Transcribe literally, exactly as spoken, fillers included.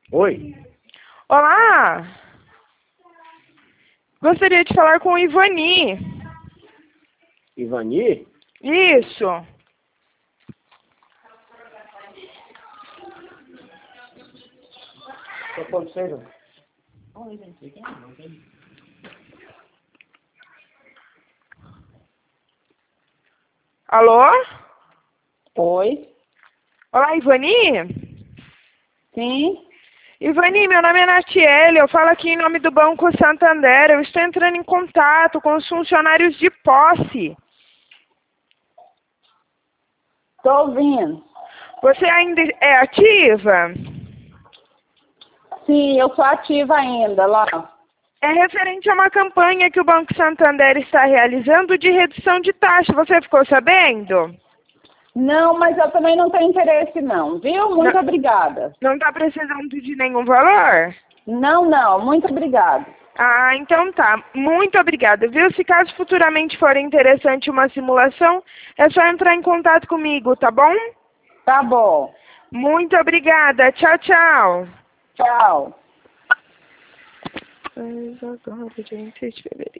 Oi, Olá! Gostaria de falar com o Ivani. Ivani? Isso. Tá acontecendo? Alô? Oi, Olá, Ivani? sim, Ivani, meu nome é Natiele, eu falo aqui em nome do Banco Santander. Eu estou entrando em contato com os funcionários de posse. tô ouvindo. Você ainda é ativa? Sim, eu sou ativa ainda lá. É referente a uma campanha que o Banco Santander está realizando de redução de taxa. Você ficou sabendo? Não, mas eu também não tenho interesse não, viu? Muito Não. obrigada. Não está precisando de nenhum valor? Não, não, muito obrigada. Ah, então tá. Muito obrigada, viu? Se caso futuramente for interessante uma simulação, é só entrar em contato comigo, tá bom? Tá bom, Muito obrigada. Tchau, tchau. tchau. Mas agora, dia vinte e seis de fevereiro.